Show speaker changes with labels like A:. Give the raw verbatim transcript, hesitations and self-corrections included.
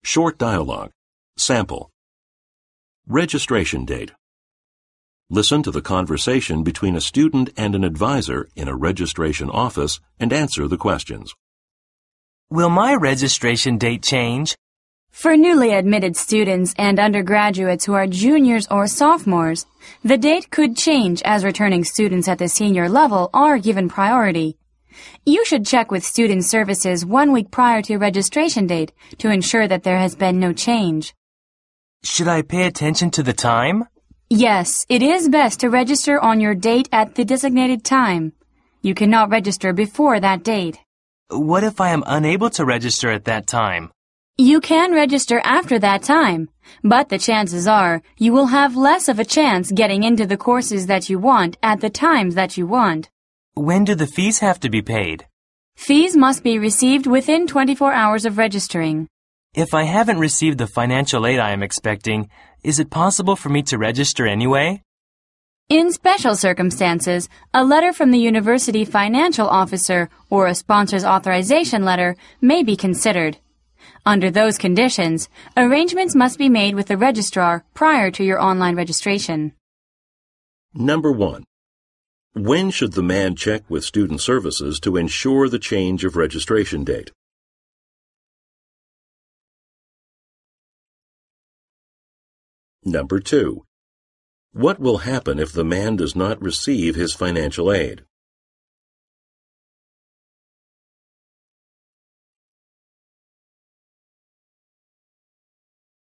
A: Short dialogue. Sample. Registration date. Listen to the conversation between a student and an advisor in a registration office and answer the questions.
B: Will my registration date change?
C: For newly admitted students and undergraduates who are juniors or sophomores, the date could change as returning students at the senior level are given priority. You should check with Student Services one week prior to your registration date to ensure that there has been no change.
B: Should I pay attention to the time?
C: Yes, it is best to register on your date at the designated time. You cannot register before that date.
B: What if I am unable to register at that time?
C: You can register after that time, but the chances are you will have less of a chance getting into the courses that you want at the times that you want.
B: When do the fees have to be paid?
C: Fees must be received within twenty-four hours of registering.
B: If I haven't received the financial aid I am expecting, is it possible for me to register anyway?
C: In special circumstances, a letter from the university financial officer or a sponsor's authorization letter may be considered. Under those conditions, arrangements must be made with the registrar prior to your online registration.
A: Number one. When should the man check with Student Services to ensure the change of registration date? Number two. What will happen if the man does not receive his financial aid?